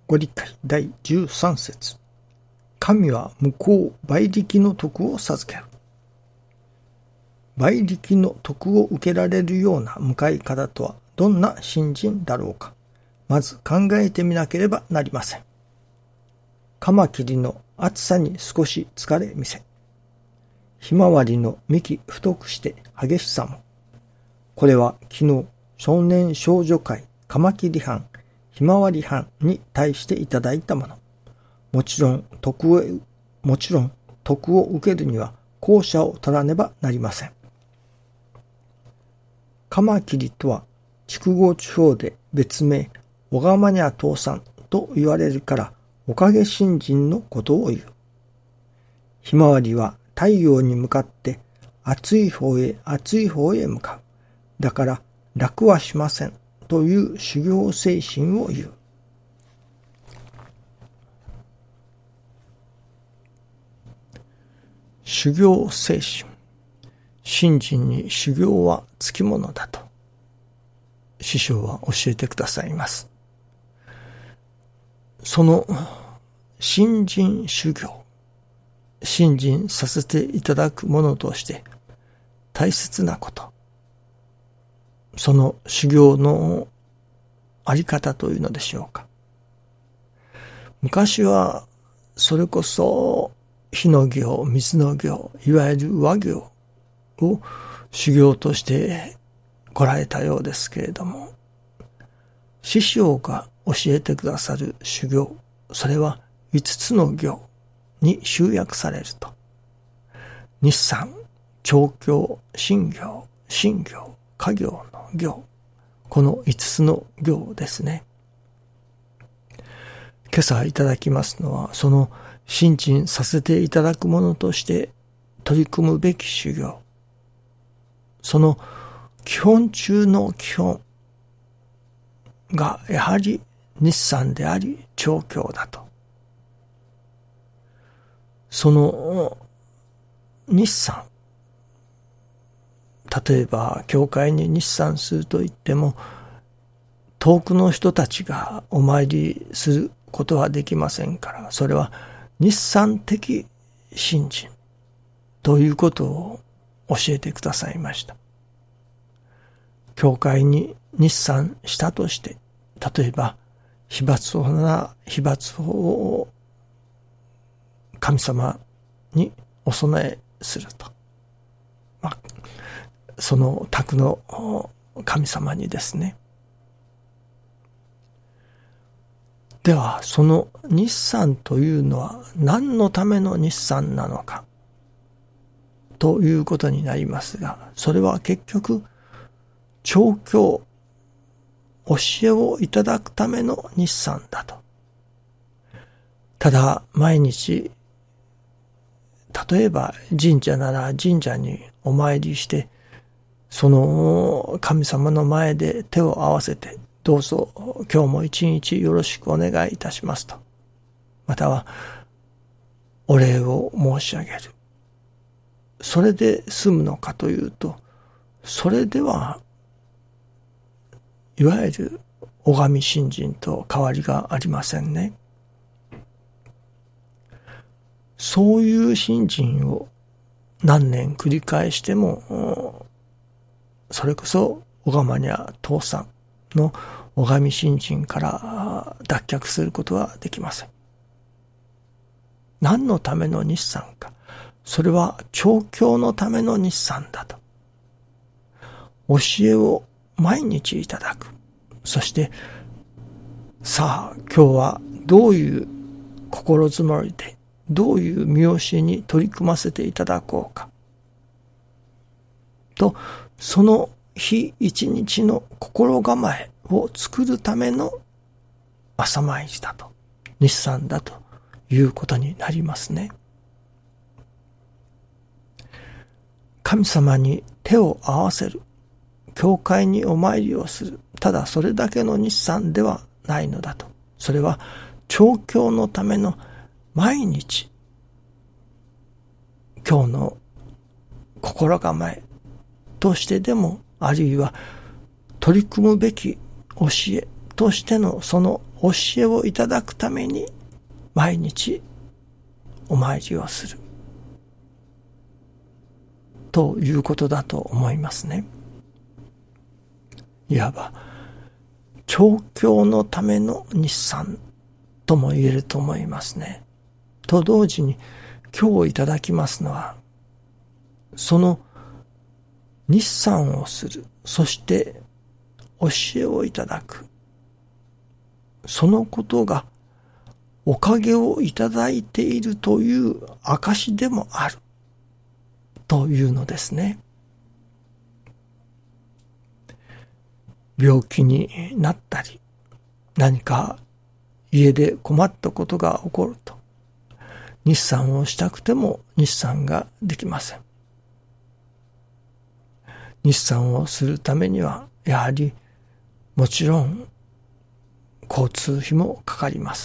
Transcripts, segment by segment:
ご理解第13節。神は向こう倍力の徳を授ける。倍力の徳を受けられるような向かい方とはどんな信心だろうか。まず考えてみなければなりません。カマキリの暑さに少し疲れ見せ、ひまわりの幹太くして激しさも。これは昨日少年少女会カマキリ班ひまわり班に対していただいたもの。もちろん徳を受けるには後者を取らねばなりません。カマキリとは筑後地方で別名小釜にゃ父さんと言われるからおかげ信心のことを言う。ひまわりは太陽に向かって暑い方へ向かう。だから楽はしませんという修行精神を言う。修行精神。信心に修行はつきものだと師匠は教えてくださいます。その信心修行、信心させていただくものとして大切なこと、その修行のあり方というのでしょうか。昔はそれこそ火の行、水の行、いわゆる和行を修行として来られたようですけれども、師匠が教えてくださる修行、それは5つの行に集約されると。日産、調教、心行、心行、家行の行、この5つの行ですね。今朝いただきますのは、その信心させていただくものとして取り組むべき修行、その基本中の基本がやはり日産であり調教だと。その日産、例えば教会に日産すると言っても遠くの人たちがお参りすることはできませんから、それは日産的信心ということを教えてくださいました。教会に日産したとして、例えば秘仏法なら秘仏法を神様にお供えすると、その宅の神様にですね。ではその日産というのは何のための日産なのかということになりますが、それは結局調教、教えをいただくための日産だと。ただ毎日、例えば神社なら神社にお参りして、その神様の前で手を合わせて、どうぞ今日も一日よろしくお願いいたしますと。またはお礼を申し上げる。それで済むのかというと、それではいわゆる拝み信心と変わりがありませんね。そういう信心を何年繰り返しても、それこそ拝まにゃ父さんの拝み信心から脱却することはできません。何のための日産か。それは調教のための日産だと。教えを毎日いただく。そしてさあ今日はどういう心づもりで、どういう見教えに取り組ませていただこうかと、その日一日の心構えを作るための朝参りだと、日産だということになりますね。神様に手を合わせる、教会にお参りをする、ただそれだけの日産ではないのだと。それは調教のための毎日今日の心構えとしてでも、あるいは取り組むべき教えとしてのその教えをいただくために毎日お参りをするということだと思いますね。いわば調教のための日参とも言えると思いますね。と同時に今日をいただきますのは、その日参をする、そして教えをいただく、そのことがおかげをいただいているという証でもあるというのですね。病気になったり、何か家で困ったことが起こると、日参をしたくても日参ができません。日参をするためには、やはりもちろん交通費もかかります。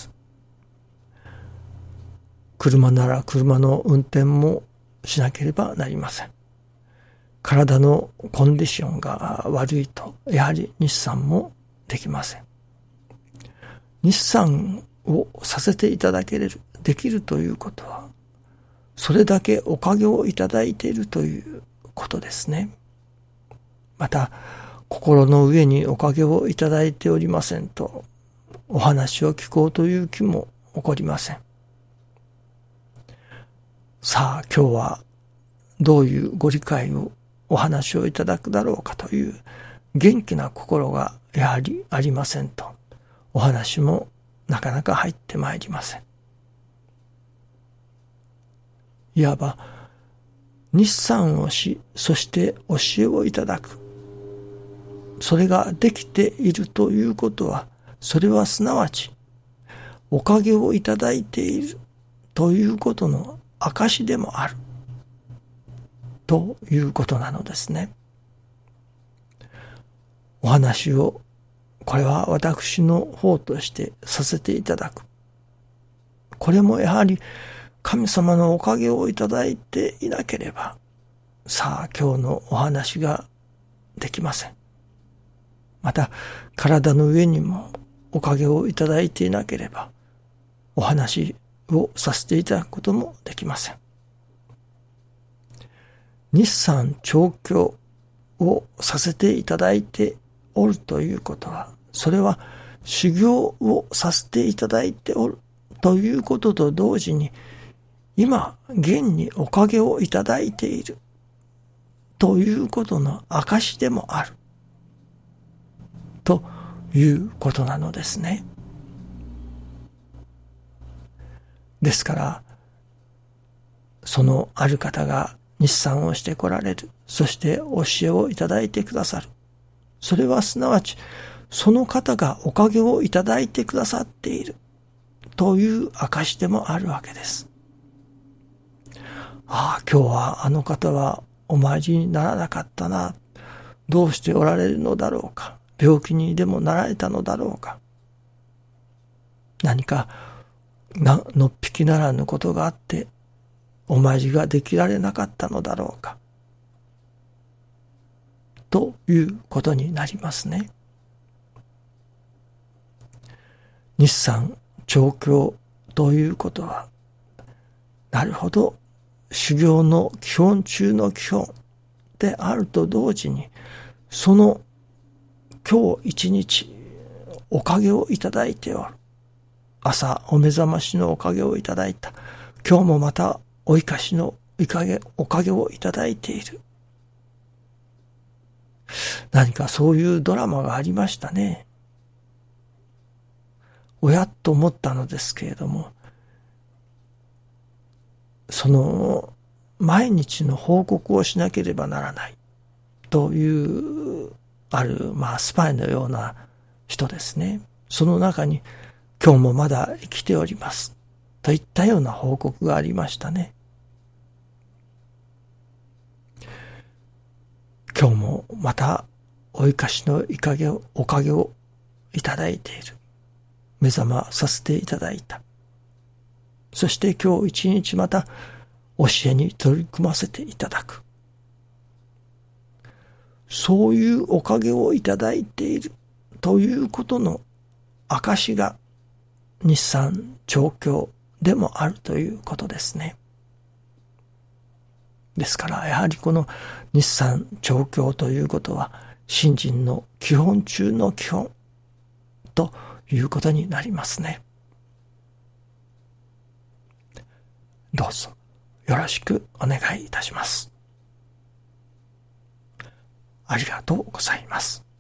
車なら車の運転もしなければなりません。体のコンディションが悪いと、やはり日参もできません。日参をさせていただける、できるということは、それだけおかげをいただいているということですね。また、心の上におかげをいただいておりませんと、お話を聞こうという気も起こりません。さあ、今日はどういうご理解をお話をいただくだろうかという元気な心がやはりありませんと、お話もなかなか入ってまいりません。いわば日参をし、そして教えをいただく、それができているということは、それはすなわちおかげをいただいているということの証でもあるということなのですね。お話を、これは私の方としてさせていただく。これもやはり神様のおかげをいただいていなければ、さあ今日のお話ができません。また体の上にもおかげをいただいていなければ、お話をさせていただくこともできません。日参調教をさせていただいておるということは、それは修行をさせていただいておるということと同時に、今現におかげをいただいているということの証でもあるということなのですね。ですから、そのある方が日参をして来られる、そして教えをいただいてくださる。それはすなわち、その方がおかげをいただいてくださっているという証でもあるわけです。ああ、今日はあの方はお参りにならなかったな。どうしておられるのだろうか。病気にでもなられたのだろうか。何かのっぴきならぬことがあってお参りができられなかったのだろうか。ということになりますね。日参調教ということは、なるほど修行の基本中の基本であると同時に、その今日一日おかげをいただいておる。朝お目覚ましのおかげをいただいた。今日もまたお生かしのおかげをいただいている。何かそういうドラマがありましたね。おやっと思ったのですけれども、その毎日の報告をしなければならないというあるスパイのような人ですね。その中に今日もまだ生きておりますといったような報告がありましたね。今日もまたお生かしのおかげをいただいている。目覚まさせていただいた。そして今日一日また教えに取り組ませていただく。そういうおかげをいただいているということの証が日参調教でもあるということですね。ですからやはりこの日参調教ということは信心の基本中の基本ということになりますね。どうぞよろしくお願いいたします。ありがとうございます。